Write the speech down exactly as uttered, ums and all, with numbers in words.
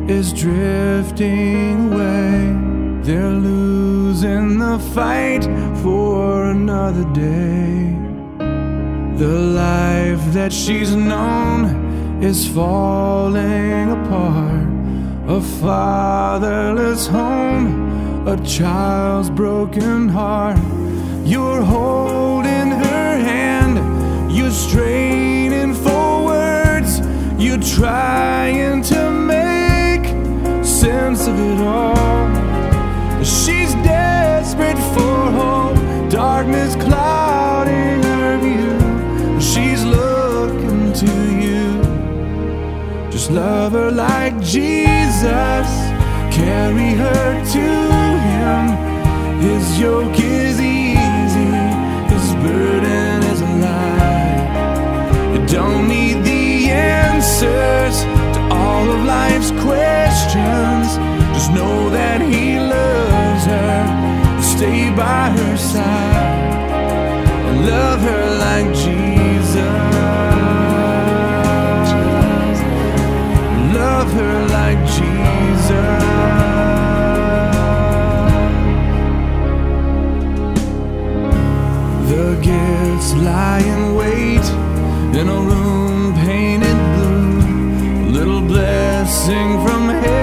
is drifting away. They're losing the fight for another day. The life that she's known is falling apart. A fatherless home, a child's broken heart. You're holding her hand, you're straining for words, you're trying to make sense of it all. She's desperate for hope, darkness clouding her view. She's looking to you. Just love her like Jesus, carry her to Him. His yoke is easy, His burden is light. You don't need the answers to all of life's questions. Just know that He loves her. Stay by her side and love her like Jesus. Love her like Jesus. The gifts lie in wait in a room painted blue. A little blessing from heaven